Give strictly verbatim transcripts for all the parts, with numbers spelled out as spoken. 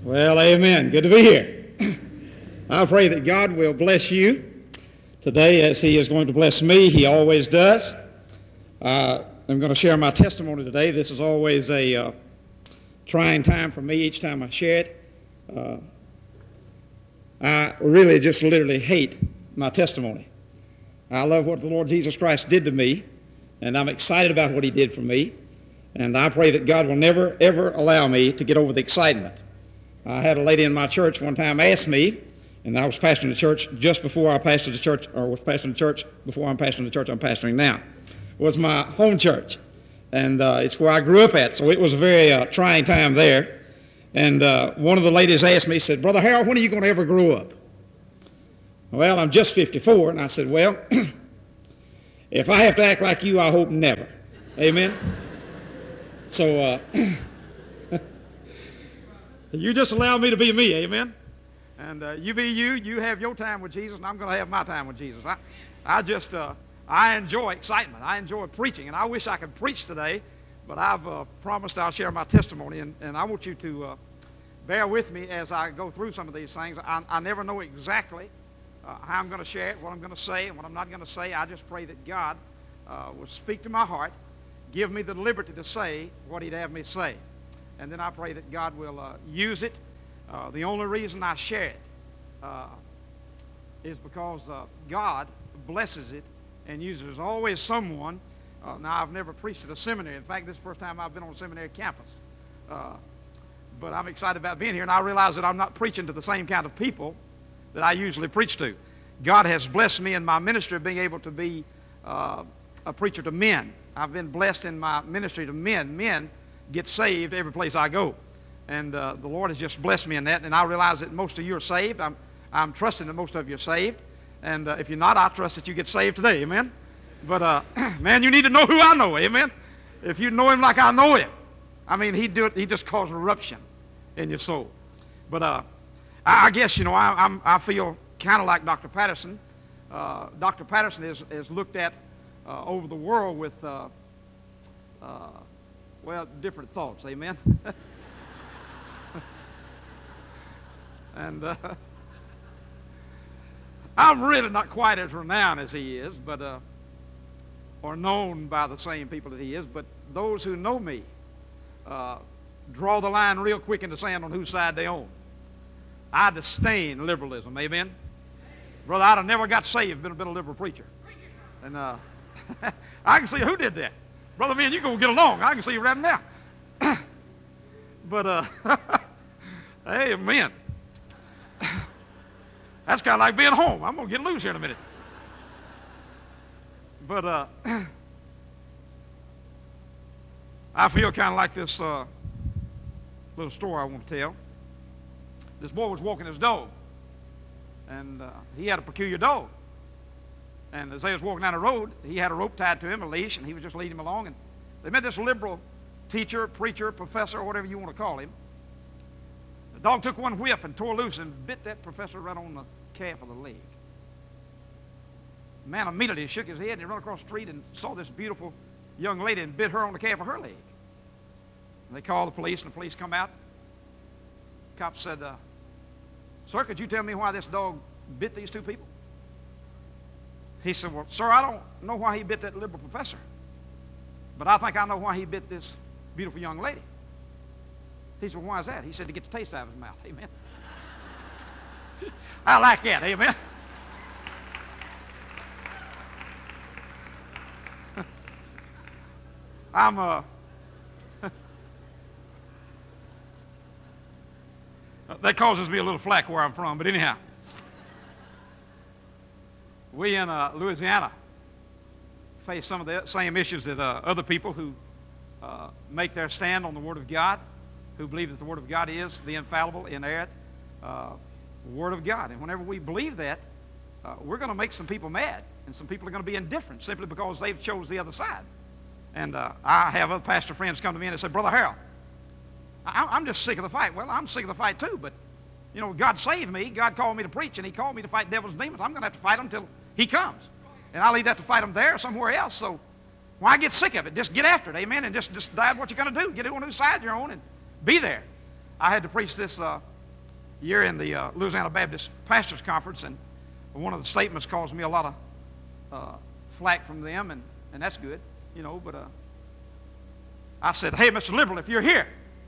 Well, amen. Good to be here. I pray that God will bless you today as He is going to bless me. He always does. Uh, I'm going to share my testimony today. This is always a uh, trying time for me each time I share it. Uh, I really just literally hate my testimony. I love what the Lord Jesus Christ did to me, and I'm excited about what He did for me. And I pray that God will never, ever allow me to get over the excitement. I had a lady in my church one time ask me, and I was pastoring the church just before I pastored the church, or was pastoring the church before I'm pastoring the church I'm pastoring now. It was my home church, and uh, it's where I grew up at, so it was a very uh, trying time there. And uh, one of the ladies asked me, said, "Brother Harold, when are you going to ever grow up?" Well, I'm just fifty-four, and I said, well, if I have to act like you, I hope never. Amen? So, uh, you just allow me to be me, amen? And uh, you be you, you have your time with Jesus, and I'm going to have my time with Jesus. I, I just, uh, I enjoy excitement. I enjoy preaching, and I wish I could preach today, but I've uh, promised I'll share my testimony, and, and I want you to uh, bear with me as I go through some of these things. I, I never know exactly uh, how I'm going to share it, what I'm going to say, and what I'm not going to say. I just pray that God uh, will speak to my heart, give me the liberty to say what He'd have me say. And then I pray that God will uh, use it. Uh, the only reason I share it uh, is because uh, God blesses it and uses it. There's always someone. Uh, now, I've never preached at a seminary. In fact, this is the first time I've been on a seminary campus. Uh, but I'm excited about being here, and I realize that I'm not preaching to the same kind of people that I usually preach to. God has blessed me in my ministry being able to be uh, a preacher to men. I've been blessed in my ministry to men. Men get saved every place I go. And uh, the Lord has just blessed me in that. And I realize that most of you are saved. I'm, I'm trusting that most of you are saved. And uh, if you're not, I trust that you get saved today. Amen? But, uh, man, you need to know who I know. Amen? If you know Him like I know Him, I mean, He do it. He just causes eruption in your soul. But uh, I, I guess, you know, I, I'm, I feel kind of like Doctor Patterson. Uh, Doctor Patterson is, is looked at uh, over the world with... Uh, uh, Well, different thoughts, amen? and uh, I'm really not quite as renowned as he is, but uh, or known by the same people that he is, but those who know me uh, draw the line real quick in the sand on whose side they own. I disdain liberalism, amen? Brother, I'd have never got saved, been, been a liberal preacher. And uh, I can see who did that. Brother, man, you gonna get along. I can see you right now. but, uh, amen. That's kind of like being home. I'm gonna get loose here in a minute. But uh, I feel kind of like this uh, little story I want to tell. This boy was walking his dog, and uh, he had a peculiar dog. And as they was walking down the road, he had a rope tied to him, a leash, and he was just leading him along. And they met this liberal teacher, preacher, professor, or whatever you want to call him. The dog took one whiff and tore loose and bit that professor right on the calf of the leg. The man immediately shook his head and he ran across the street and saw this beautiful young lady and bit her on the calf of her leg. And they called the police, and the police come out. The cop said, uh, "Sir, could you tell me why this dog bit these two people?" He said, "Well, sir, I don't know why he bit that liberal professor, but I think I know why he bit this beautiful young lady." He said, "Well, why is that?" He said, "To get the taste out of his mouth." Amen. I like that. Amen. I'm uh, that causes me a little flack where I'm from, but anyhow. We in uh, Louisiana face some of the same issues that uh, other people who uh, make their stand on the Word of God, who believe that the Word of God is the infallible, inerrant uh, Word of God. And whenever we believe that, uh, we're going to make some people mad, and some people are going to be indifferent simply because they've chose the other side. And uh, I have other pastor friends come to me and they say, "Brother Harold, I- I'm just sick of the fight." Well, I'm sick of the fight too, but you know, God saved me. God called me to preach, and He called me to fight devils and demons. I'm going to have to fight them until He comes. And I'll either have to fight them there or somewhere else. So why get sick of it? Just get after it, amen, and just decide what you're going to do. Get on whose side you're on and be there. I had to preach this uh, year in the uh, Louisiana Baptist Pastors Conference, and one of the statements caused me a lot of uh, flack from them, and, and that's good, you know, but uh, I said, hey, Mister Liberal, if you're here,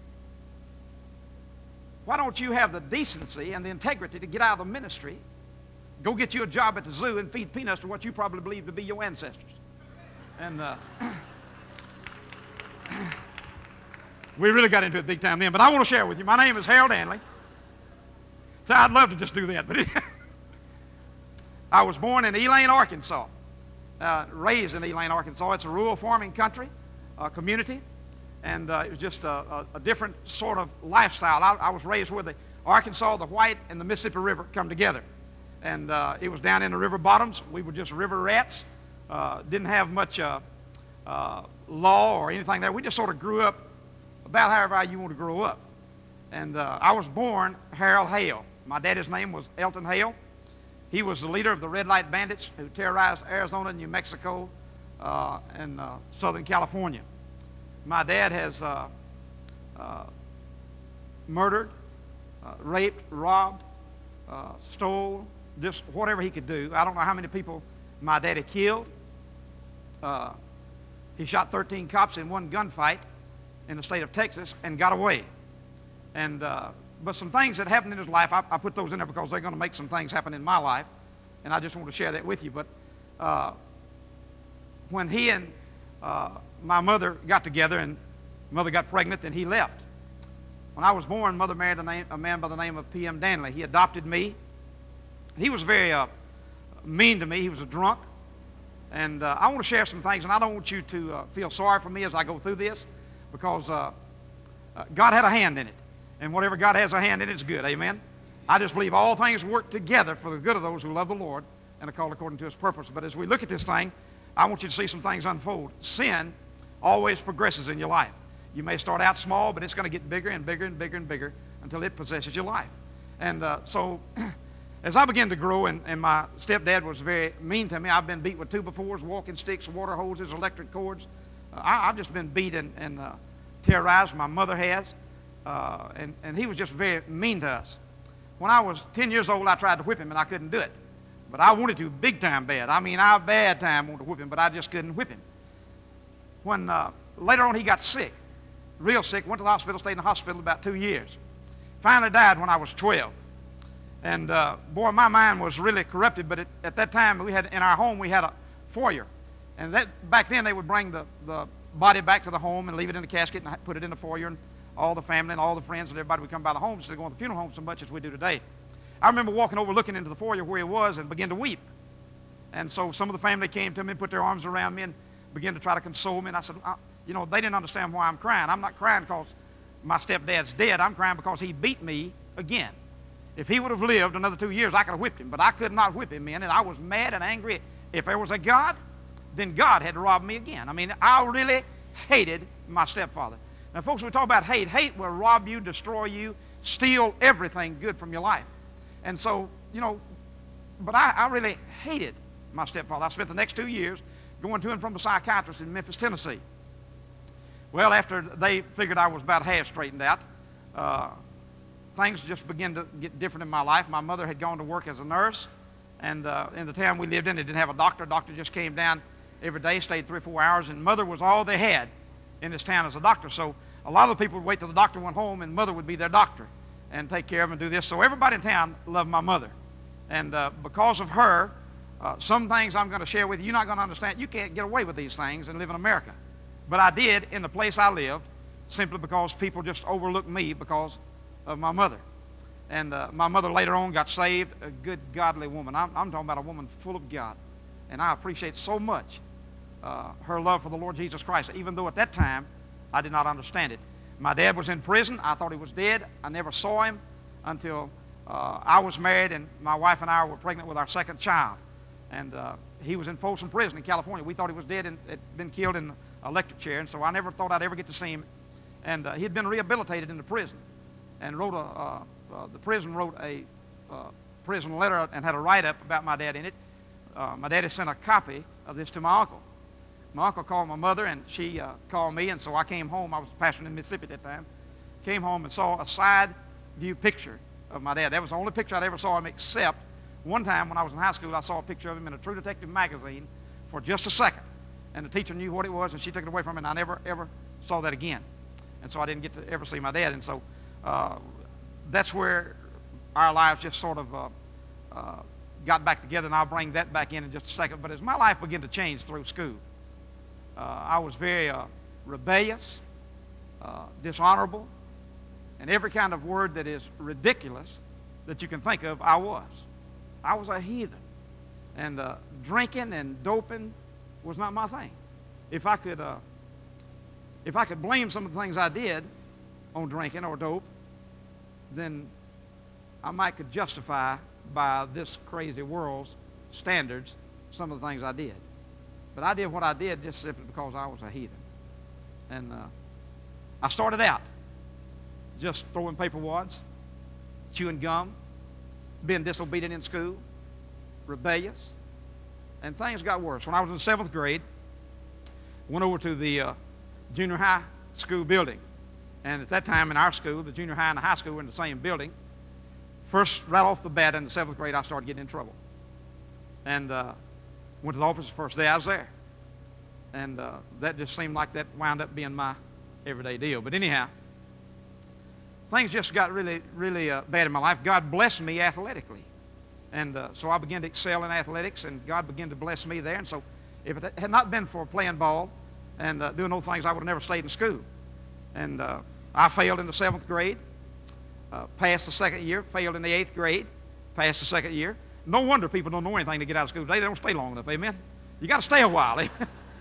why don't you have the decency and the integrity to get out of the ministry, go get you a job at the zoo and feed peanuts to what you probably believe to be your ancestors? And uh, we really got into it big time then. But I want to share with you. My name is Harold Danley. So I'd love to just do that, but it, I was born in Elaine, Arkansas, uh, raised in Elaine, Arkansas. It's a rural farming country, uh, community. And uh, it was just a, a, a different sort of lifestyle. I, I was raised where the Arkansas, the White, and the Mississippi River come together. And uh, it was down in the river bottoms. We were just river rats. Uh, didn't have much uh, uh, law or anything there. We just sort of grew up about however you want to grow up. And uh, I was born Harold Hale. My daddy's name was Elton Hale. He was the leader of the Red Light Bandits who terrorized Arizona, New Mexico, uh, and uh, Southern California. My dad has uh, uh, murdered, uh, raped, robbed, uh, stole, just whatever he could do. I don't know how many people my daddy killed. Uh, he shot thirteen cops in one gunfight in the state of Texas and got away. And uh, but some things that happened in his life, I, I put those in there because they're going to make some things happen in my life, and I just want to share that with you. But uh, when he and uh, my mother got together and mother got pregnant, and he left. When I was born, mother married a, name, a man by the name of P M Danley. He adopted me. He was very uh, mean to me. He was a drunk. And uh, I want to share some things, and I don't want you to uh, feel sorry for me as I go through this, because uh, uh, God had a hand in it. And whatever God has a hand in, it's good. Amen? I just believe all things work together for the good of those who love the Lord and are called according to His purpose. But as we look at this thing, I want you to see some things unfold. Sin always progresses in your life. You may start out small, but it's going to get bigger and bigger and bigger and bigger until it possesses your life. And uh, so as I began to grow, and, and my stepdad was very mean to me. I've been beat with two-by-fours, walking sticks, water hoses, electric cords. Uh, I, I've just been beat and, and uh, terrorized. My mother has. Uh, and, and he was just very mean to us. When I was ten years old, I tried to whip him, and I couldn't do it. But I wanted to big time bad. I mean, I bad time wanted to whip him, but I just couldn't whip him. When uh, later on he got sick, real sick, went to the hospital, stayed in the hospital about two years. Finally died when I was twelve. And uh, boy, my mind was really corrupted, but it, at that time, we had in our home, we had a foyer. And that back then, they would bring the, the body back to the home and leave it in the casket and put it in the foyer, and all the family and all the friends and everybody would come by the home instead of going to the funeral home so much as we do today. I remember walking over, looking into the foyer where he was, and began to weep. And so some of the family came to me and put their arms around me and began to try to console me. And I said, uh, you know, they didn't understand why I'm crying. I'm not crying because my stepdad's dead. I'm crying because he beat me again. If he would have lived another two years, I could have whipped him. But I could not whip him, man. And I was mad and angry. If there was a God, then God had to rob me again. I mean, I really hated my stepfather. Now, folks, we talk about hate. Hate will rob you, destroy you, steal everything good from your life. And so, you know, but I, I really hated my stepfather. I spent the next two years going to and from a psychiatrist in Memphis, Tennessee. Well, after they figured I was about half straightened out, uh, things just began to get different in my life. My mother had gone to work as a nurse, and uh, in the town we lived in, they didn't have a doctor. A doctor just came down every day, stayed three or four hours, and mother was all they had in this town as a doctor. So a lot of the people would wait till the doctor went home, and mother would be their doctor and take care of them and do this. So everybody in town loved my mother. And uh, because of her, uh, some things I'm going to share with you, you're not going to understand. You can't get away with these things and live in America. But I did in the place I lived, simply because people just overlooked me because of my mother. And uh, my mother later on got saved, a good, godly woman. I'm, I'm talking about a woman full of God. And I appreciate so much uh, her love for the Lord Jesus Christ, even though at that time I did not understand it. My dad was in prison. I thought he was dead. I never saw him until uh, I was married, and my wife and I were pregnant with our second child. And uh, he was in Folsom Prison in California. We thought he was dead and had been killed in the electric chair, and so I never thought I'd ever get to see him. And uh, he had been rehabilitated in the prison, and wrote a, uh, uh, the prison wrote a uh, prison letter and had a write-up about my dad in it. Uh, my daddy sent a copy of this to my uncle. My uncle called my mother, and she uh, called me, and so I came home. I was pastoring in Mississippi at that time. Came home and saw a side view picture of my dad. That was the only picture I'd ever saw him, except one time when I was in high school, I saw a picture of him in a True Detective magazine for just a second. And the teacher knew what it was, and she took it away from me, and I never, ever saw that again. And so I didn't get to ever see my dad. And so uh, that's where our lives just sort of uh, uh, got back together, and I'll bring that back in in just a second. But as my life began to change through school, uh, I was very uh, rebellious, uh, dishonorable, and every kind of word that is ridiculous that you can think of, I was. I was a heathen. And uh, drinking and doping was not my thing. If I could, uh, if I could blame some of the things I did on drinking or dope, then I might could justify by this crazy world's standards some of the things I did. But I did what I did just simply because I was a heathen. And uh, I started out just throwing paper wads, chewing gum, being disobedient in school, rebellious, and things got worse. When I was in seventh grade, I went over to the uh, junior high school building. And at that time in our school, the junior high and the high school were in the same building. First, right off the bat in the seventh grade, I started getting in trouble. And uh, went to the office the first day I was there. And uh, that just seemed like that wound up being my everyday deal. But anyhow, things just got really, really uh, bad in my life. God blessed me athletically. And uh, so I began to excel in athletics, and God began to bless me there. And so if it had not been for playing ball and uh, doing those things, I would have never stayed in school. And uh, I failed in the seventh grade, uh, passed the second year, failed in the eighth grade, passed the second year. No wonder people don't know anything to get out of school today. They don't stay long enough, amen? You got to stay a while, amen?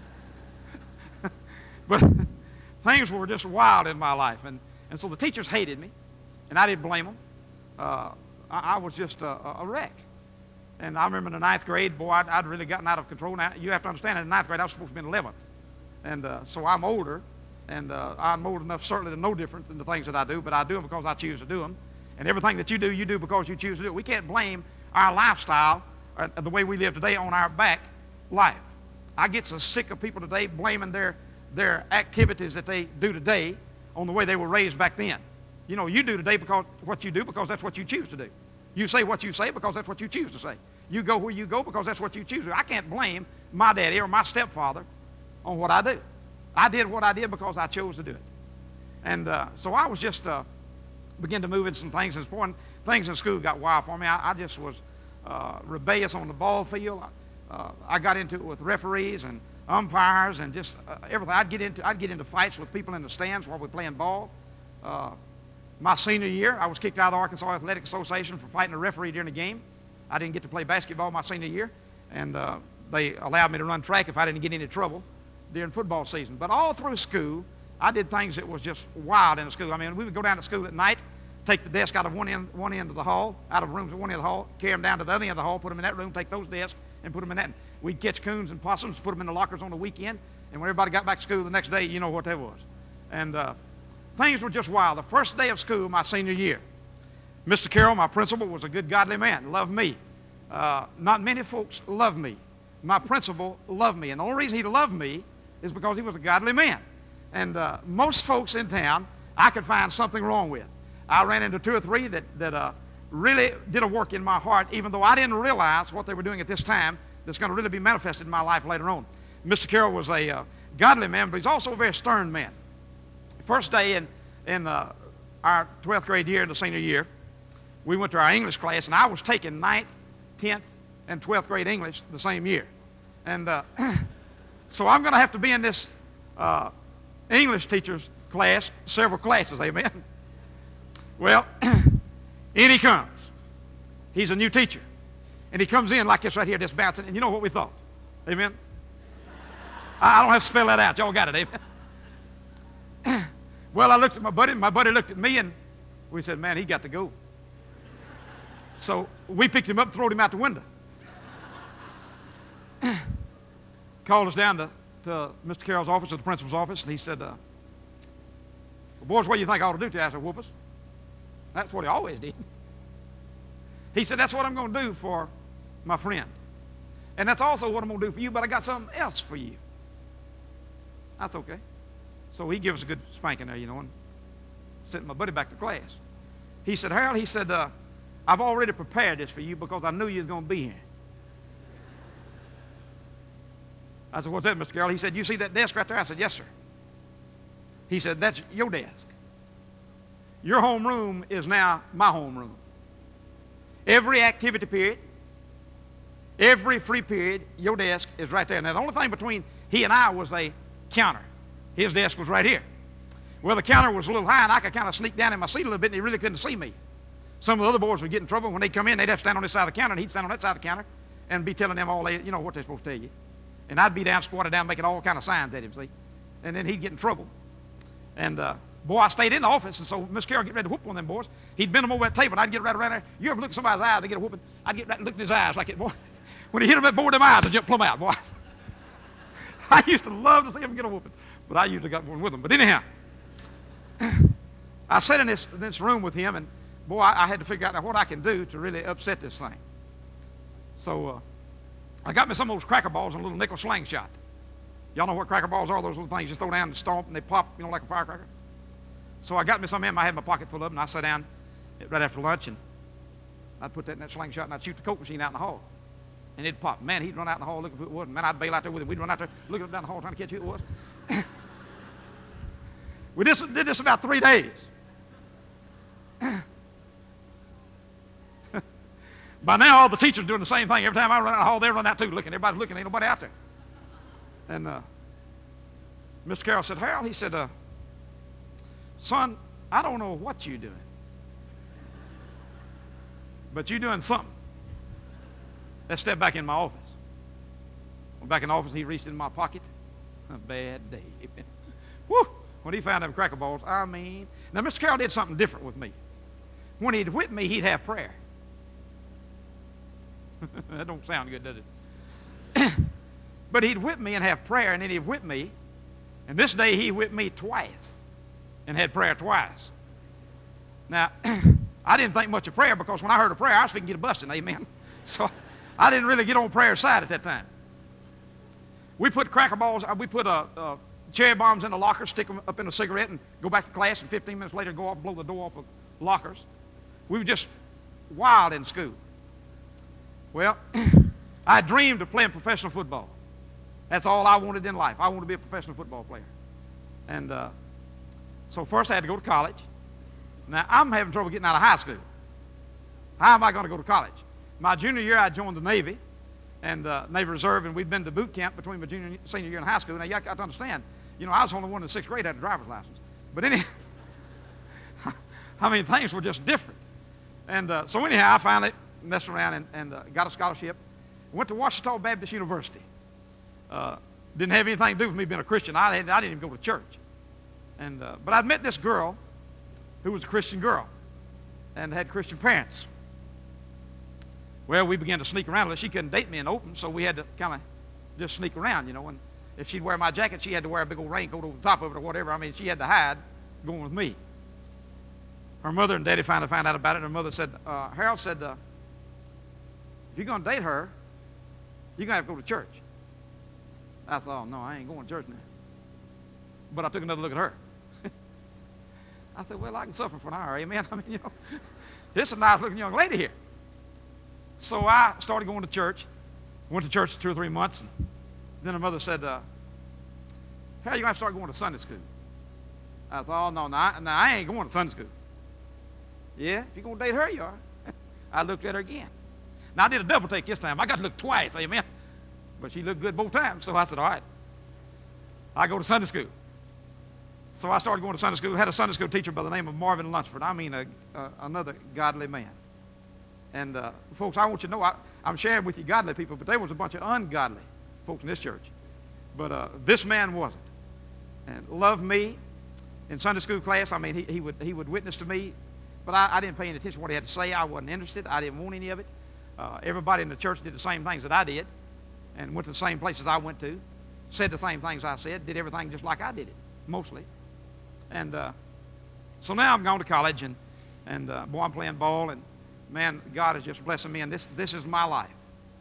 But things were just wild in my life. And, and so the teachers hated me, and I didn't blame them. Uh, I, I was just a, a wreck. And I remember in the ninth grade, boy, I'd, I'd really gotten out of control. Now, you have to understand, in the ninth grade, I was supposed to be in eleventh. And uh, so I'm older, and uh, I'm old enough certainly to know different than the things that I do, but I do them because I choose to do them. And everything that you do, you do because you choose to do it. We can't blame our lifestyle, or the way we live today, on our back life. I get so sick of people today blaming their, their activities that they do today on the way they were raised back then. You know, you do today because what you do because that's what you choose to do. You say what you say because that's what you choose to say. You go where you go because that's what you choose to do. I can't blame my daddy or my stepfather on what I do. I did what I did because I chose to do it. And uh, so I was just uh, began to move in some things. And point, things in school got wild for me. I, I just was uh, rebellious on the ball field. Uh, I got into it with referees and umpires and just uh, everything. I'd get into I'd get into fights with people in the stands while we were playing ball. Uh, my senior year, I was kicked out of the Arkansas Athletic Association for fighting a referee during a game. I didn't get to play basketball my senior year, and uh, they allowed me to run track if I didn't get into trouble during football season. But all through school, I did things that was just wild in the school. I mean, we would go down to school at night, take the desk out of one end, one end of the hall, out of rooms at one end of the hall, carry them down to the other end of the hall, put them in that room, take those desks, and put them in that. We'd catch coons and possums, put them in the lockers on the weekend, and when everybody got back to school the next day, you know what that was. And uh, things were just wild. The first day of school, my senior year, Mister Carroll, my principal, was a good, godly man, loved me. Uh, not many folks loved me. My principal loved me, and the only reason he loved me is because he was a godly man. And uh, most folks in town, I could find something wrong with. I ran into two or three that, that uh, really did a work in my heart, even though I didn't realize what they were doing at this time that's going to really be manifested in my life later on. Mister Carroll was a uh, godly man, but he's also a very stern man. First day in, in uh, our twelfth grade year, the senior year, we went to our English class, and I was taking ninth, tenth, and twelfth grade English the same year. And uh, so I'm going to have to be in this uh, English teacher's class, several classes, amen? Well, in he comes. He's a new teacher. And he comes in like this right here, just bouncing. And you know what we thought? Amen? I don't have to spell that out. Y'all got it, amen? Well, I looked at my buddy. My buddy looked at me, and we said, man, he got to go. So we picked him up and threw him out the window. Called us down to, to Mister Carroll's office, or the principal's office, and he said, uh, well, boys, what do you think I ought to do to you? I said, whoop us. That's what he always did. He said, that's what I'm going to do for my friend. And that's also what I'm going to do for you, but I got something else for you. That's okay. So he gave us a good spanking there, you know, and sent my buddy back to class. He said, Harold, he said, uh, I've already prepared this for you because I knew you was going to be here. I said, what's that, Mister Carroll? He said, you see that desk right there? I said, yes, sir. He said, that's your desk. Your homeroom is now my homeroom. Every activity period, every free period, your desk is right there. Now, the only thing between he and I was a counter. His desk was right here. Well, the counter was a little high, and I could kind of sneak down in my seat a little bit, and he really couldn't see me. Some of the other boys would get in trouble. When they'd come in, they'd have to stand on this side of the counter, and he'd stand on that side of the counter and be telling them all they, you know, what they're supposed to tell you. And I'd be down, squatted down, making all kind of signs at him, see? And then he'd get in trouble. And, uh, boy, I stayed in the office, and so Miss Carroll get ready to whoop one of them boys. He'd bend them over that table, and I'd get right around there. You ever look at somebody's eyes to get a whooping? I'd get right and look in his eyes like it, boy. When he hit him at both of them eyes, I'd jump plumb out, boy. I used to love to see him get a whooping, but I usually got one with him. But anyhow, I sat in this, in this room with him, and boy, I, I had to figure out what I can do to really upset this thing. So uh, I got me some of those cracker balls and a little nickel slingshot. Y'all know what cracker balls are? Those little things you throw down and stomp, and they pop, you know, like a firecracker. So I got me some of them. I had my pocket full of them, and I sat down right after lunch, and I'd put that in that slingshot, and I'd shoot the Coke machine out in the hall. And it'd pop. Man, he'd run out in the hall looking for who it was. Man, I'd bail out there with him. We'd run out there looking up down the hall trying to catch who it was. We just did this about three days. By now, all the teachers are doing the same thing. Every time I run out of the hall, they run out too, looking. Everybody's looking. Ain't nobody out there. And uh, Mister Carroll said, Harold, he said, uh, son, I don't know what you're doing, but you're doing something. Let's step back in my office. Went back in the office, he reached in my pocket. A bad day. Woo! When he found them cracker balls, I mean. Now, Mister Carroll did something different with me. When he'd whip me, he'd have prayer. That don't sound good, does it? But he'd whip me and have prayer, and then he'd whip me. And this day, he whipped me twice and had prayer twice. Now, I didn't think much of prayer because when I heard a prayer, I was thinking to get a busting, amen. So I didn't really get on prayer side at that time. We put cracker balls, we put uh, uh, cherry bombs in the locker, stick them up in a cigarette, and go back to class, and fifteen minutes later go off, blow the door off of lockers. We were just wild in school. Well, I dreamed of playing professional football. That's all I wanted in life. I wanted to be a professional football player. And uh, so first I had to go to college. Now, I'm having trouble getting out of high school. How am I going to go to college? My junior year, I joined the Navy, and uh, Navy Reserve, and we'd been to boot camp between my junior and senior year in high school. Now, you got to understand, you know, I was the only one in the sixth grade that had a driver's license. But anyhow, I mean, things were just different. And uh, so anyhow, I finally messed around and, and uh, got a scholarship. Went to Ouachita Baptist University. Uh, didn't have anything to do with me being a Christian. I, had, I didn't even go to church. And, uh, but I'd met this girl who was a Christian girl and had Christian parents. Well, we began to sneak around. She couldn't date me in open, so we had to kind of just sneak around, you know. And if she'd wear my jacket, she had to wear a big old raincoat over the top of it or whatever. I mean, she had to hide going with me. Her mother and daddy finally found out about it, and her mother said, uh, Harold said, uh, if you're going to date her, you're going to have to go to church. I thought, oh, no, I ain't going to church now. But I took another look at her. I thought, well, I can suffer for an hour, amen. I mean, you know, this is a nice-looking young lady here. So I started going to church. Went to church two or three months. And then her mother said, uh, how are you going to start going to Sunday school? I thought, oh, no, no, I, no, I ain't going to Sunday school. Yeah, if you're going to date her, you are. I looked at her again. Now, I did a double take this time. I got to look twice, amen. But she looked good both times, so I said, all right. I go to Sunday school. So I started going to Sunday school. Had a Sunday school teacher by the name of Marvin Lunsford. I mean, a, a, another godly man. And uh, folks, I want you to know, I, I'm sharing with you godly people, but there was a bunch of ungodly folks in this church. But uh, this man wasn't. And loved me in Sunday school class. I mean, he, he, would, he would witness to me. But I, I didn't pay any attention to what he had to say. I wasn't interested. I didn't want any of it. Uh, everybody in the church did the same things that I did and went to the same places I went to, said the same things I said, did everything just like I did it, mostly. And uh, so now I'm going to college, and, and uh, boy, I'm playing ball, and man, God is just blessing me, and this, this is my life.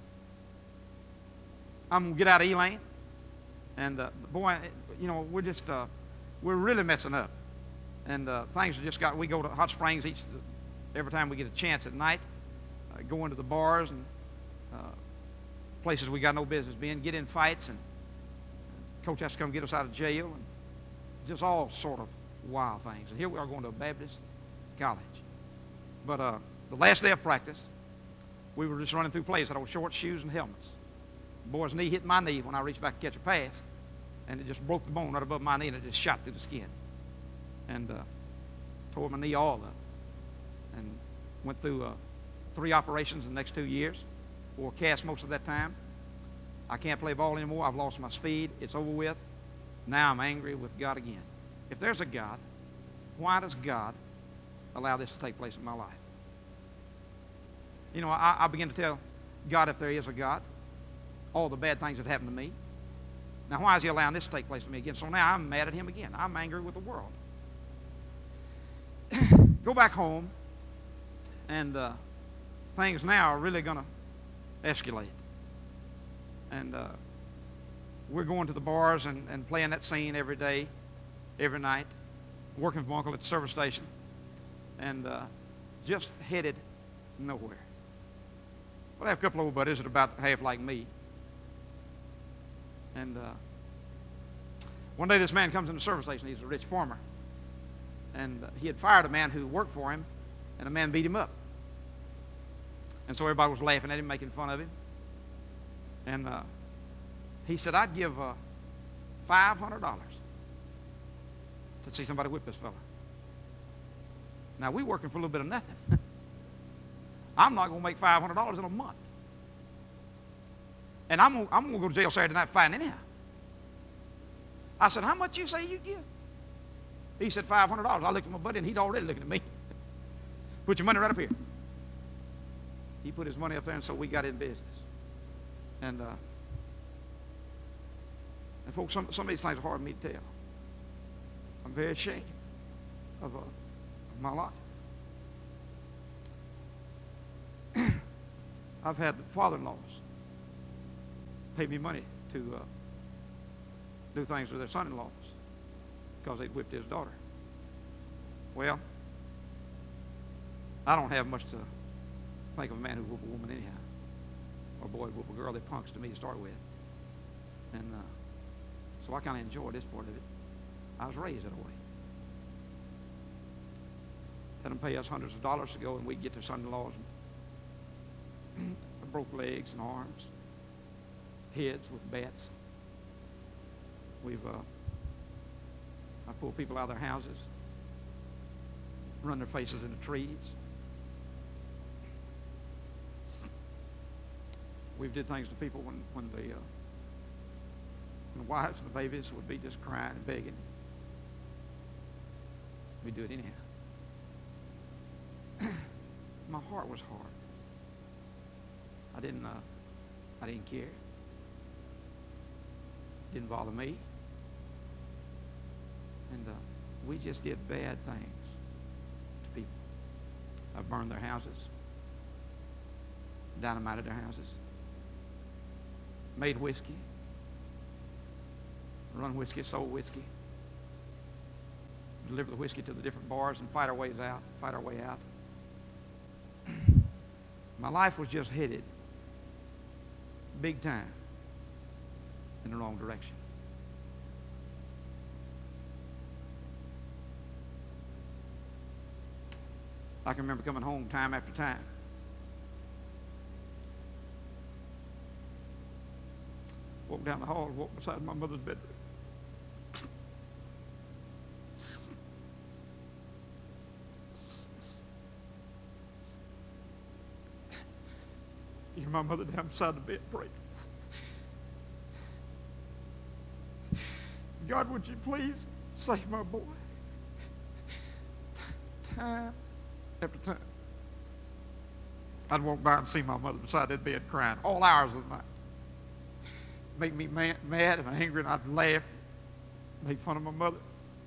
I'm going to get out of Elaine, and uh, boy, you know, we're just, uh, we're really messing up. And uh, things have just got, we go to Hot Springs each, every time we get a chance at night. go into the bars and uh, places we got no business being, get in fights, and coach has to come get us out of jail, and just all sort of wild things. And here we are going to a Baptist college. But uh, the last day of practice, we were just running through plays. Had on short shoes and helmets. The boy's knee hit my knee when I reached back to catch a pass, and it just broke the bone right above my knee, and it just shot through the skin. And uh, tore my knee all up. And went through uh, three operations in the next two years. Wore a cast most of that time. I can't play ball anymore. I've lost my speed. It's over with. Now I'm angry with God again. If there's a God, why does God allow this to take place in my life? You know, I, I begin to tell God, if there is a God, all the bad things that happened to me. Now, why is he allowing this to take place to me again? So now I'm mad at him again. I'm angry with the world. Go back home, and uh, things now are really going to escalate. And uh, we're going to the bars and, and playing that scene every day, every night, working for my uncle at the service station, and uh, just headed nowhere. Well, I have a couple of old buddies that are about half like me. And uh, one day this man comes in the service station. He's a rich farmer. And uh, he had fired a man who worked for him, and a man beat him up. And so everybody was laughing at him, making fun of him. And uh, he said, I'd give uh, five hundred dollars to see somebody whip this fella. Now, we're working for a little bit of nothing. I'm not going to make five hundred dollars in a month. And I'm going I'm to go to jail Saturday night fighting anyhow. I said, how much you say you give? He said five hundred dollars. I looked at my buddy, and he'd already looking at me. Put your money right up here. He put his money up there, and so we got in business. And, uh, and folks, some, some of these things are hard for me to tell. I'm very ashamed of, uh, of my life. I've had father-in-laws pay me money to uh, do things with their son-in-laws because they'd whipped his daughter. Well, I don't have much to think of a man who whoop a woman anyhow, or a boy who whoop a girl. They're punks to me to start with. And uh, so I kind of enjoy this part of it. I was raised that way. Had them pay us hundreds of dollars to go, and we'd get their son-in-laws and broke legs and arms, heads with bats. We've uh, I pull people out of their houses, run their faces into trees. We've did things to people when, when the, uh, when the wives and the babies would be just crying and begging. We do it anyhow. My heart was hard. I didn't, uh, I didn't care. It didn't bother me. And uh, we just did bad things to people. I burned their houses, dynamited their houses, made whiskey, run whiskey, sold whiskey, deliver the whiskey to the different bars and fight our ways out, fight our way out. My life was just headed big time in the wrong direction. I can remember coming home time after time. Walked down the hall, walked beside my mother's bedroom. You hear my mother down beside the bed praying. God, would you please save my boy? Time after time. I'd walk by and see my mother beside that bed crying all hours of the night. Make me mad, mad and angry, and I'd laugh, make fun of my mother.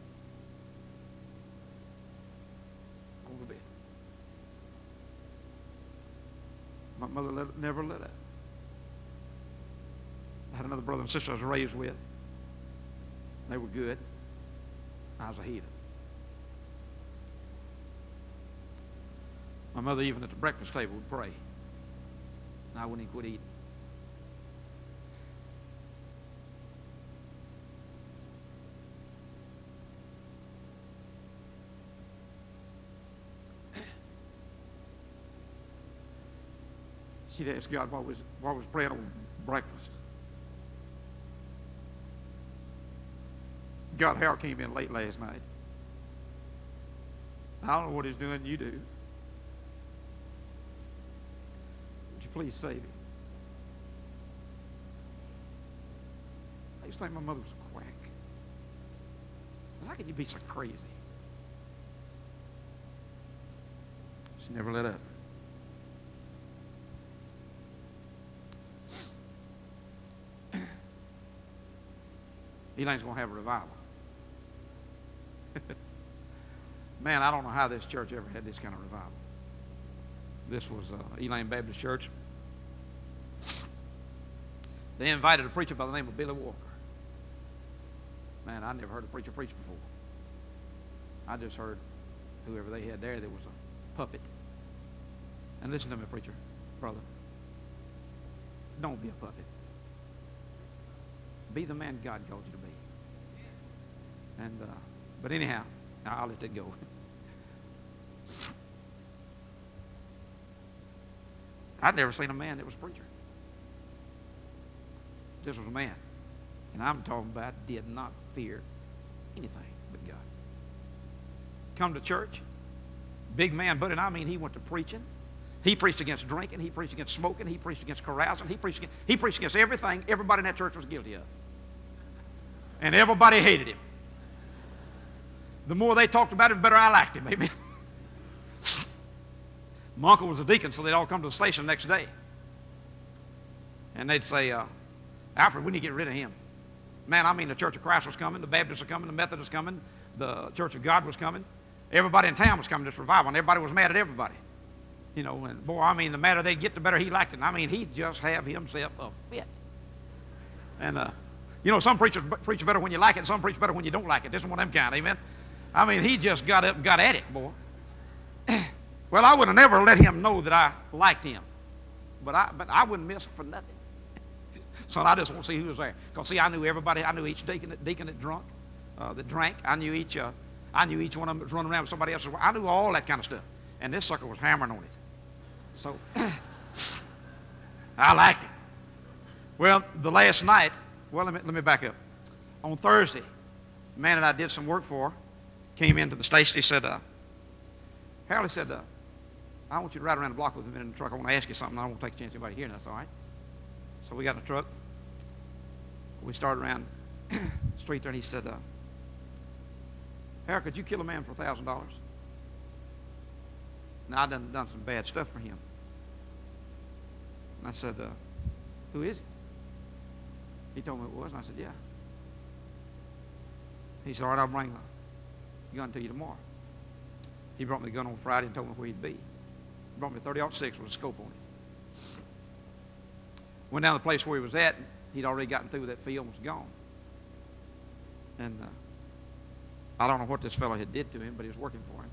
Go to bed. My mother let, never let out. I had another brother and sister I was raised with. They were good. I was a heathen. My mother, even at the breakfast table, would pray. And I wouldn't even quit eating. She'd ask God what was, what was bread on breakfast. God, Harold came in late last night. I don't know what he's doing, you do. Would you please save him? I used to think my mother was a quack. How can you be so crazy? She never let up. Elaine's going to have a revival. Man, I don't know how this church ever had this kind of revival. This was uh, Elaine Baptist Church. They invited a preacher by the name of Billy Walker. Man, I never heard a preacher preach before. I just heard whoever they had there that was a puppet. And listen to me, preacher, brother. Don't be a puppet. Be the man God called you to be. And uh, but anyhow, I'll let that go. I'd never seen a man that was a preacher. This was a man. And I'm talking about did not fear anything but God. Come to church, big man, but and I mean he went to preaching. He preached against drinking. He preached against smoking. He preached against carousing. He preached against, he preached against everything everybody in that church was guilty of. And everybody hated him. The more they talked about him, the better I liked him. Amen. My uncle was a deacon, so they'd all come to the station the next day. And they'd say, uh, Alfred, we need to get rid of him. Man, I mean, the Church of Christ was coming, the Baptists were coming, the Methodists were coming, the Church of God was coming. Everybody in town was coming to this revival, and everybody was mad at everybody. You know, and boy, I mean, the madder they'd get, the better he liked it. And I mean, he'd just have himself a fit. And, uh, you know, some preachers preach better when you like it, and some preach better when you don't like it. This is one of them kind, amen? I mean, he just got up and got at it, boy. Well, I would have never let him know that I liked him. But I, but I wouldn't miss it for nothing. So I just want to see who was there. Because, see, I knew everybody. I knew each deacon that, deacon that drunk, uh, that drank. I knew each uh, I knew each one of them that was running around with somebody else. I knew all that kind of stuff. And this sucker was hammering on it. So I liked it. Well, the last night, well, let me, let me back up. On Thursday, the man that I did some work for came into the station. He said, uh, Harold, he said, uh, I want you to ride around the block with me in the truck. I want to ask you something. I don't want to take a chance of anybody hearing us, all right? So we got in the truck. We started around the street there, and he said, uh, Harold, could you kill a man for a thousand dollars? Now, I done done some bad stuff for him. And I said, uh, who is he? He told me it was, and I said, yeah. He said, all right, I'll bring the gun to you tomorrow. He brought me the gun on Friday and told me where he'd be. He brought me a thirty aught six with a scope on it. Went down to the place where he was at. He'd already gotten through that field and was gone. And uh, I don't know what this fellow had did to him, but he was working for him.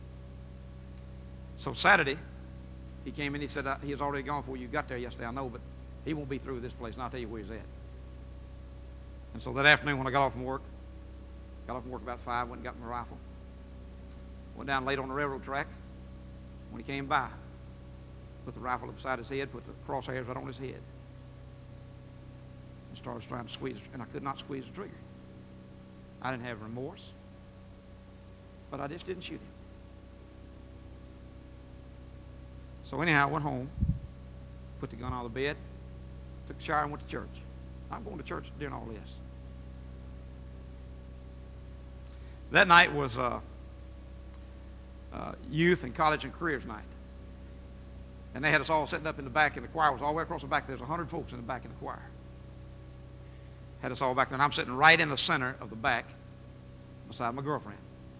So Saturday, he came in. He said, he was already gone before you got there yesterday, I know, but he won't be through with this place, and I'll tell you where he's at. And so that afternoon when I got off from work, got off from work about five, went and got my rifle. Went down late on the railroad track. When he came by, put the rifle up beside his head, put the crosshairs right on his head, and started trying to squeeze, and I could not squeeze the trigger. I didn't have remorse, but I just didn't shoot him. So anyhow, I went home, put the gun on the bed, took a shower, and went to church. I'm going to church during all this. That night was uh, uh, youth and college and careers night. And they had us all sitting up in the back, and the choir was all the way across the back. There's a hundred folks in the back of the choir. Had us all back there, and I'm sitting right in the center of the back beside my girlfriend.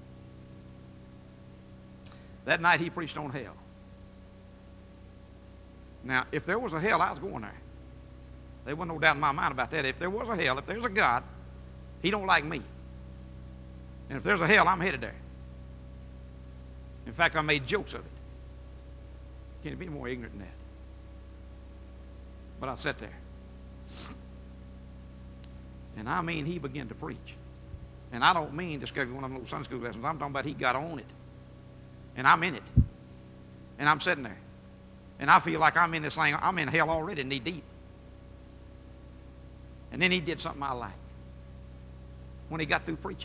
That night he preached on hell. Now, if there was a hell, I was going there. There wasn't no doubt in my mind about that. If there was a hell, if there's a God, he don't like me. And if there's a hell, I'm headed there. In fact, I made jokes of it. Can you be more ignorant than that? But I sat there. And I mean, he began to preach. And I don't mean just go one of them little Sunday school lessons. I'm talking about he got on it. And I'm in it. And I'm sitting there. And I feel like I'm in this thing. I'm in hell already, knee deep. And then he did something I like. When he got through preaching.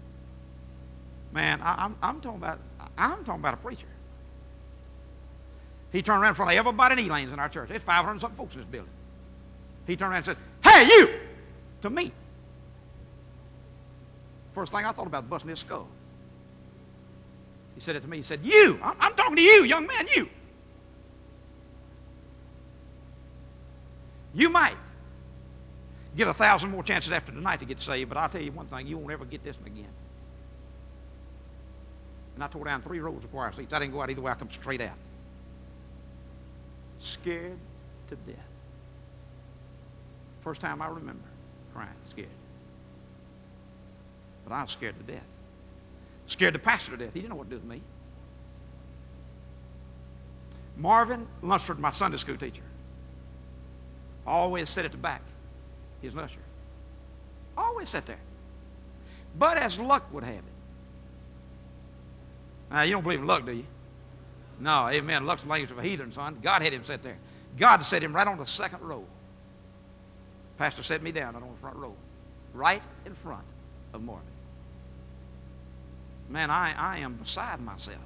Man, I, I'm, I'm, talking about, I'm talking about a preacher. He turned around in front of everybody in Elane's in our church. There's five hundred something folks in this building. He turned around and said, "Hey, you!" to me. First thing I thought about was busting his skull. He said it to me. He said, "You! I'm, I'm talking to you, young man, you! You might get a thousand more chances after tonight to get saved, but I'll tell you one thing, you won't ever get this one again." And I tore down three rows of choir seats. I didn't go out either way. I come straight out. Scared to death. First time I remember crying, scared. But I was scared to death. Scared the pastor to death. He didn't know what to do with me. Marvin Lunsford, my Sunday school teacher, always sat at the back. He's an usher. Always sat there. But as luck would have it. Now, you don't believe in luck, do you? No, amen. Luck's the language of a heathen, son. God had him sit there. God set him right on the second row. Pastor set me down right on the front row. Right in front of Marvin. Man, I, I am beside myself.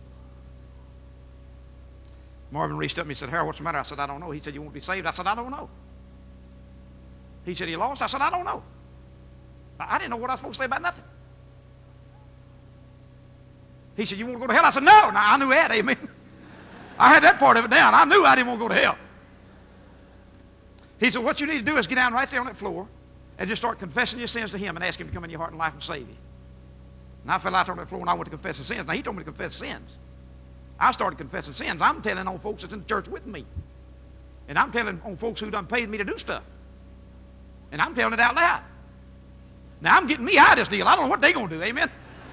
Marvin reached up and he said, "Harold, what's the matter?" I said, "I don't know." He said, "You won't be saved?" I said, "I don't know." He said, "You lost?" I said, "I don't know." I, I didn't know what I was supposed to say about nothing. He said, "You want to go to hell?" I said, "No." Now, I knew that, amen. I had that part of it down. I knew I didn't want to go to hell. He said, "What you need to do is get down right there on that floor and just start confessing your sins to him and ask him to come in your heart and life and save you." And I fell out on that floor and I went to confess the sins. Now, he told me to confess sins. I started confessing sins. I'm telling on folks that's in the church with me. And I'm telling on folks who done paid me to do stuff. And I'm telling it out loud. Now, I'm getting me out of this deal. I don't know what they're going to do, amen.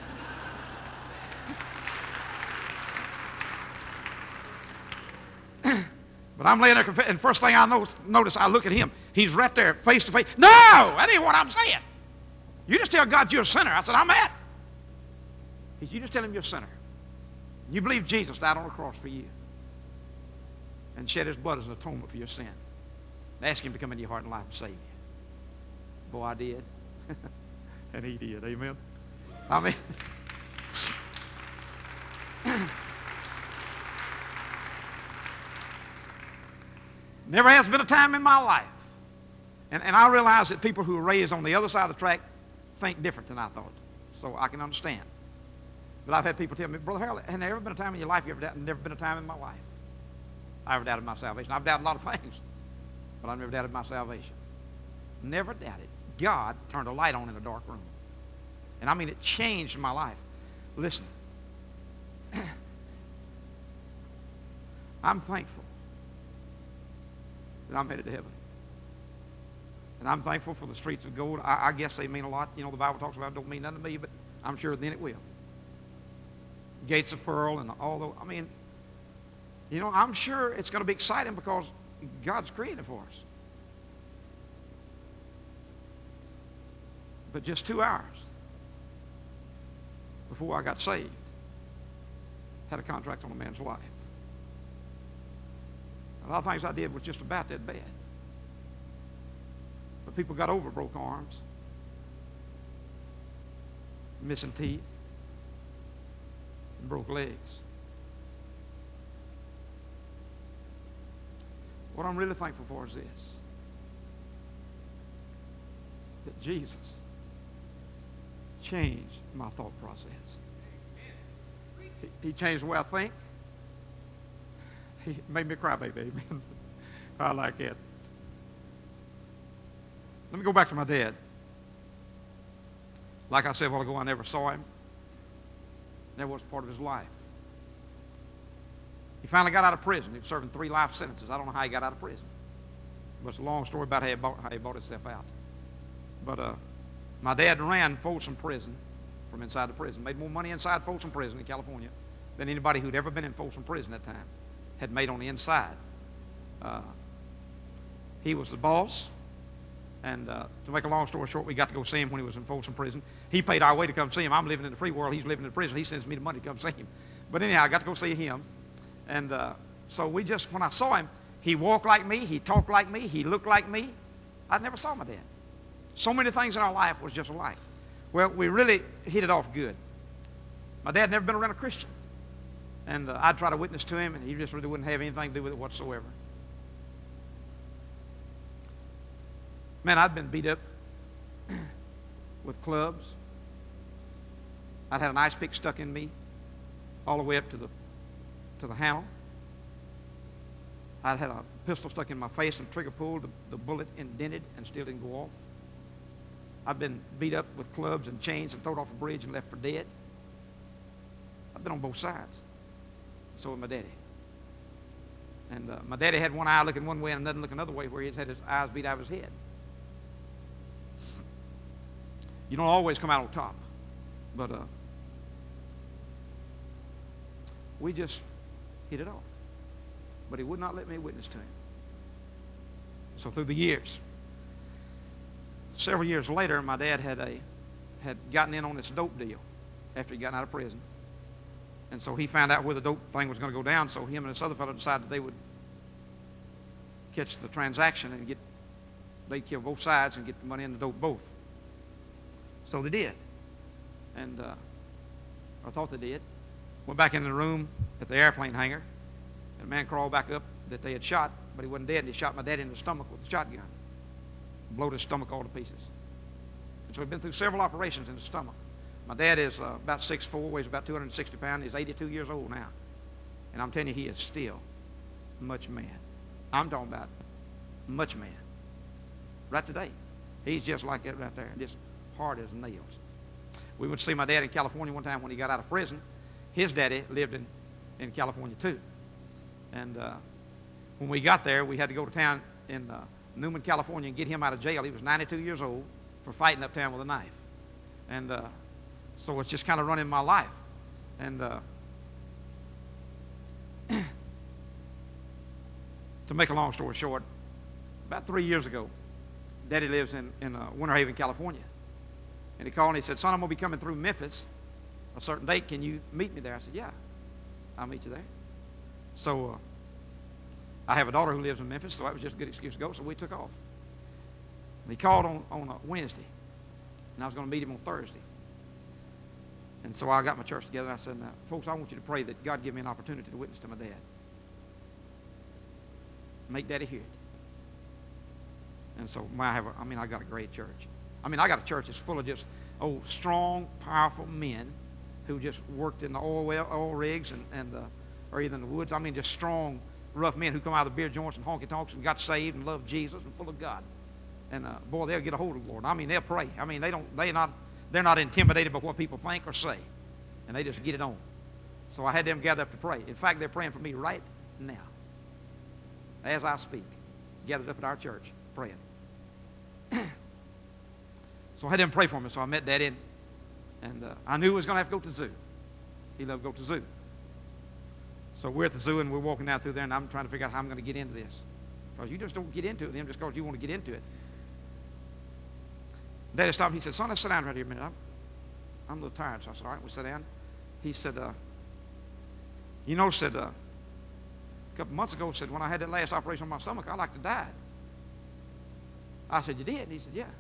But I'm laying there confessing, and first thing I notice, notice, I look at him. He's right there, face to face. No, that ain't what I'm saying. You just tell God you're a sinner. I said, "I'm at." He said, "You just tell him you're a sinner. You believe Jesus died on the cross for you and shed his blood as an atonement for your sin. And ask him to come into your heart and life and save you." Boy, I did. And he did, amen. I mean, never has been a time in my life. And, and I realize that people who are raised on the other side of the track think different than I thought. So I can understand. But I've had people tell me, "Brother Harold, has there ever been a time in your life you ever doubted?" Never been a time in my life I ever doubted my salvation. I've doubted a lot of things, but I've never doubted my salvation. Never doubted. God turned a light on in a dark room. And I mean, it changed my life. Listen, I'm thankful that I'm headed to heaven. And I'm thankful for the streets of gold. I, I guess they mean a lot. You know, the Bible talks about it don't mean nothing to me, but I'm sure then it will. Gates of pearl and all those. I mean, you know, I'm sure it's going to be exciting because God's created for us. But just two hours before I got saved, had a contract on a man's life. A lot of things I did was just about that bad. But people got over broke arms, missing teeth, and broke legs. What I'm really thankful for is this, that Jesus changed my thought process. He, he changed the way I think. He made me cry, baby. Amen. I like that. Let me go back to my dad. Like I said a while ago, I never saw him. Never was part of his life. He finally got out of prison. He was serving three life sentences. I don't know how he got out of prison. But it's a long story about how he bought, how he bought himself out. But uh, my dad ran Folsom Prison from inside the prison. Made more money inside Folsom Prison in California than anybody who'd ever been in Folsom Prison at that time had made on the inside. Uh, he was the boss. And uh, to make a long story short, we got to go see him when he was in Folsom Prison. He paid our way to come see him. I'm living in the free world. He's living in the prison. He sends me the money to come see him. But anyhow, I got to go see him. And uh, so we just, when I saw him, he walked like me. He talked like me. He looked like me. I never saw my dad. So many things in our life was just alike. Well, we really hit it off good. My dad never been around a Christian. And uh, I'd try to witness to him, and he just really wouldn't have anything to do with it whatsoever. Man, I'd been beat up with clubs. I'd had an ice pick stuck in me all the way up to the to the handle. I'd had a pistol stuck in my face and trigger pulled. The, the bullet indented and still didn't go off. I've been beat up with clubs and chains and thrown off a bridge and left for dead. I've been on both sides. So with my daddy. And uh, my daddy had one eye looking one way and another looking another way, where he had his eyes beat out of his head. You don't always come out on top. But uh, we just hit it off. But he would not let me witness to him. So through the years, several years later, my dad had a had gotten in on this dope deal after he got out of prison. And so he found out where the dope thing was going to go down, so him and this other fellow decided they would catch the transaction and get, they'd kill both sides and get the money and the dope both. So they did. And uh, I thought they did. Went back in the room at the airplane hangar, and a man crawled back up that they had shot, but he wasn't dead, and he shot my daddy in the stomach with a shotgun. Blowed his stomach all to pieces. And so we've been through several operations in the stomach. My dad is uh, about six foot four, weighs about two hundred sixty pounds. He's eighty-two years old now. And I'm telling you, he is still much man. I'm talking about much man. Right today. He's just like that right there, just hard as nails. We went to see my dad in California one time when he got out of prison. His daddy lived in, in California too. And uh, when we got there, we had to go to town in uh, Newman, California, and get him out of jail. He was ninety-two years old for fighting uptown with a knife. And uh, so it's just kind of running my life. And uh, to make a long story short, about three years ago, Daddy lives in, in uh, Winter Haven, California. And he called and he said, "Son, I'm going to be coming through Memphis a certain date. Can you meet me there?" I said, "Yeah, I'll meet you there." So uh, I have a daughter who lives in Memphis, so that was just a good excuse to go, so we took off. And he called on, on a Wednesday, and I was going to meet him on Thursday. And so I got my church together, and I said, "Now, folks, I want you to pray that God give me an opportunity to witness to my dad. Make Daddy hear it." And so I have, a, I mean, I got a great church. I mean, I got a church that's full of just, oh, strong, powerful men who just worked in the oil well, oil rigs and, and uh, or either in the woods. I mean, just strong, rough men who come out of the beer joints and honky-tonks and got saved and loved Jesus and full of God. And uh, boy, they'll get a hold of the Lord. I mean, they'll pray. I mean, they don't, they not, they're not intimidated by what people think or say, and they just get it on. So I had them gather up to pray. In fact, they're praying for me right now, as I speak, gathered up at our church praying. So I had them pray for me. So I met Daddy, and, and uh, I knew he was going to have to go to the zoo. He loved to go to the zoo. So we're at the zoo, and we're walking down through there, and I'm trying to figure out how I'm going to get into this. Because you just don't get into it with him just because you want to get into it. Daddy stopped, and he said, "Son, let's sit down right here a minute. I'm, I'm a little tired." So I said, "All right, we'll sit down." He said, uh, you know, said, uh, a couple months ago, said, when I had that last operation on my stomach, I like to die. I said, "You did?" And he said, "Yeah."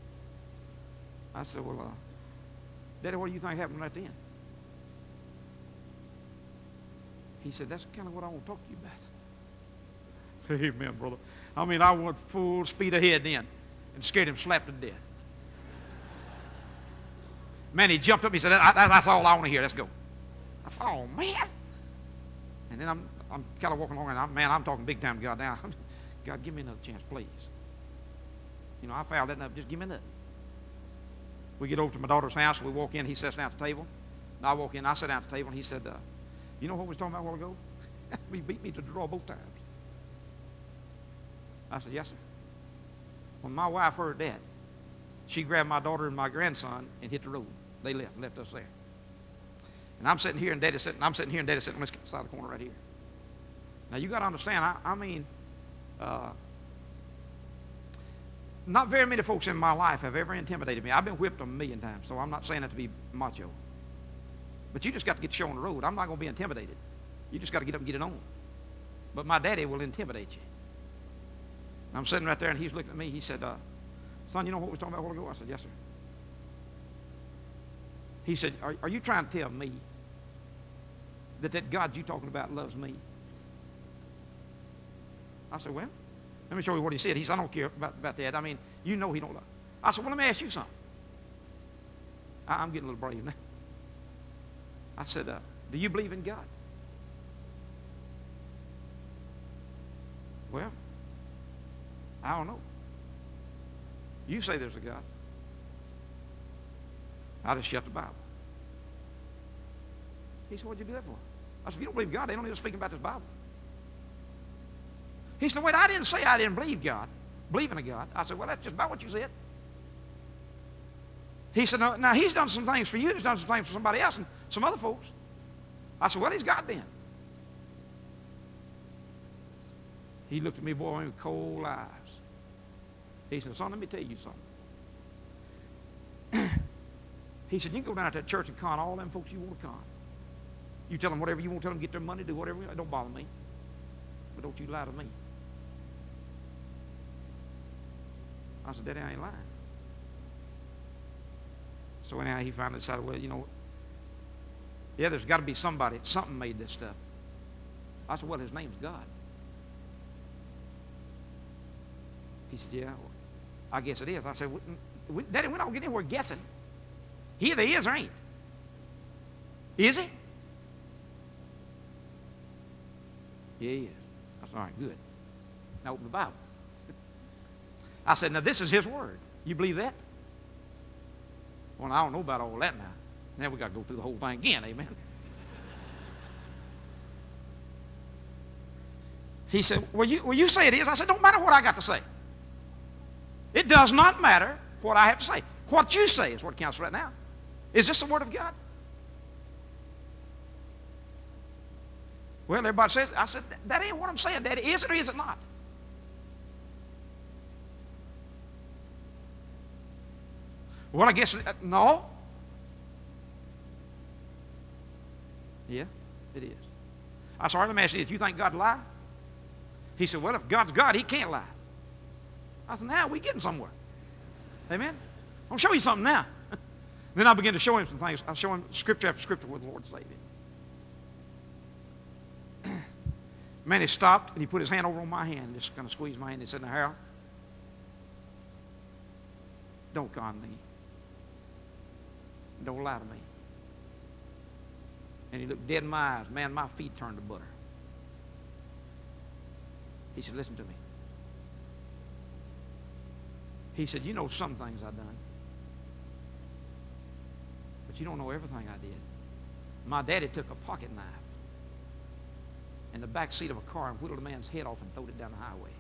I said, "Well, uh, Daddy, what do you think happened right then?" He said, "That's kind of what I want to talk to you about." Amen, brother. I mean, I went full speed ahead then and scared him slap to death. Man, he jumped up. He said, I, "That's all I want to hear. Let's go." I said, "Oh, man." And then I'm, I'm kind of walking along, and I'm, man, I'm talking big time to God now. "God, give me another chance, please. You know, I fouled that up. Just give me another." We get over to my daughter's house. We walk in. He sits down at the table. And I walk in. I sit down at the table, and he said, uh, "You know what we was talking about a while ago? He beat me to the draw both times." I said, "Yes, sir." When my wife heard that, she grabbed my daughter and my grandson and hit the road. They left, left us there. And I'm sitting here, and Daddy's sitting. I'm sitting here, and Daddy's sitting on this side of the corner right here. Now you got to understand. I, I mean, uh, not very many folks in my life have ever intimidated me. I've been whipped a million times, so I'm not saying that to be macho. But you just got to get the show on the road. I'm not going to be intimidated. You just got to get up and get it on. But my daddy will intimidate you. I'm sitting right there, and he's looking at me. He said, uh, son, you know what we were talking about a while ago? I said, yes, sir. He said, are, are you trying to tell me that that God you talking about loves me? I said, well, let me show you what he said. He said, I don't care about, about that. I mean, you know he don't love. I said, well, let me ask you something. I, I'm getting a little brave now. I said, uh, do you believe in God? Well, I don't know. You say there's a God. I just shut the Bible. He said, what'd you do that for? I said, if you don't believe God, they don't even speak about this Bible. He said, wait, I didn't say I didn't believe God, believe in a God. I said, well, that's just about what you said. He said, no, now he's done some things for you, he's done some things for somebody else and some other folks. I said, well, he's God then. He looked at me, boy, with cold eyes. He said, son, let me tell you something. He said, you can go down to that church and con all them folks you want to con. You tell them whatever you want, tell them get their money, do whatever. It don't bother me. But don't you lie to me. I said, Daddy, I ain't lying. So anyhow, he finally decided, well, you know, yeah, there's got to be somebody, something made this stuff. I said, well, his name's God. He said, yeah, well, I guess it is. I said, we, Daddy, we're not getting anywhere guessing. He either is or ain't. Is he? Yeah, he is. I said, all right, good. Now open the Bible. I said, now this is his word. You believe that? Well, I don't know about all that now. Now we got to go through the whole thing again, amen. He said, well you, well, you say it is. I said, don't matter what I got to say. It does not matter what I have to say. What you say is what counts right now. Is this the word of God? Well, everybody says, I said, that ain't what I'm saying, Daddy. Is it or is it not? Well, I guess, uh, no. Yeah, it is. I said, all right, let me ask you this. You think God lie? He said, well, if God's God, he can't lie. I said, now we're getting somewhere. Amen? I'll show you something now. Then I began to show him some things. I'll show him scripture after scripture where the Lord saved him. Man, he stopped and he put his hand over on my hand, just kind of squeezed my hand and said, now, Harold, don't con me. Don't lie to me. And he looked dead in my eyes. Man, my feet turned to butter. He said, listen to me. He said, you know some things I've done. But you don't know everything I did. My daddy took a pocket knife in the back seat of a car and whittled a man's head off and threw it down the highway.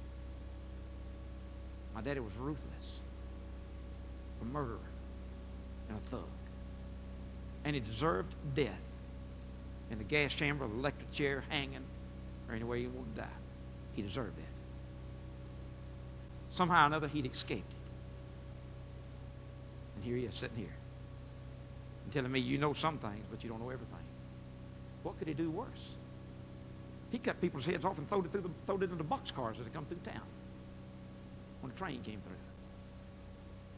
My daddy was ruthless, a murderer, and a thug. And he deserved death in the gas chamber, the electric chair, hanging, or anywhere he wanted to die. He deserved that. Somehow or another, he'd escaped it. And here he is sitting here and telling me, you know some things, but you don't know everything. What could he do worse? He cut people's heads off and threw it, through the, threw it into the boxcars as they come through town when the train came through.